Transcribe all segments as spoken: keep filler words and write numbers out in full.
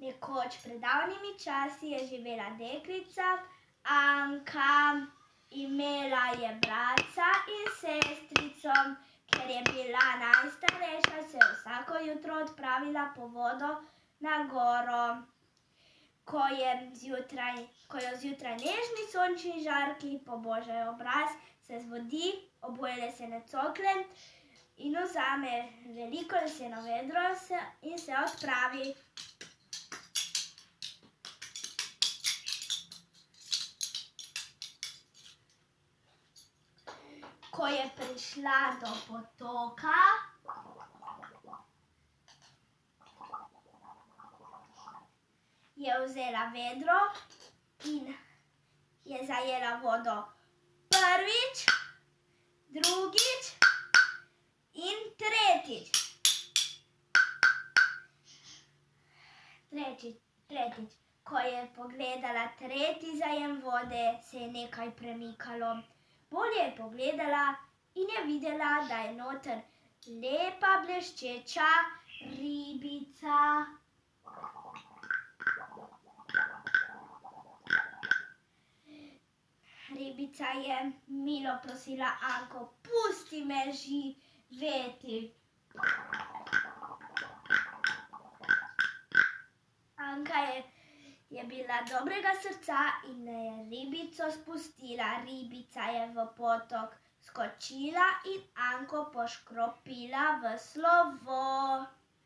Nekoč pred davnimi časi je živela deklica Anka. Imela je bratca in sestrico. Ker je bila najstarejša, se je vsako jutro odpravila po vodo na goro. Ko je zjutraj, ko jo zjutraj nežni sončni žarki pobožajo obraz, se zbudi, obuje lesene cokle in vzame veliko leseno vedro in se odpravi. Ko je prišla do potoka, je vzela vedro in je zajela vodo prvič, drugič in tretjič. Tretjič, tretjič. Ko je pogledala tretji zajem vode, se je nekaj premikalo. Bolje je pogledala in je videla, da je noter lepa bleščeča ribica. Ribica je milo prosila Anko: "Pusti me živeti." Anka je, je bila dobrega srca in je ribico spustila. Ribica je v potok skočila in Anko poškropila v slovo.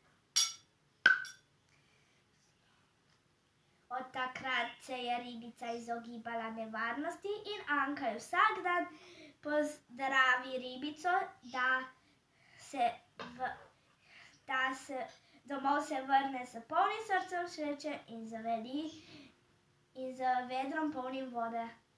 Od takrat se je ribica izogibala nevarnosti in Anka je vsak dan pozdravi ribico, da se, v, da se domov se vrne s polnim srcem sreče in z, veli, in z vedrom polnim vode.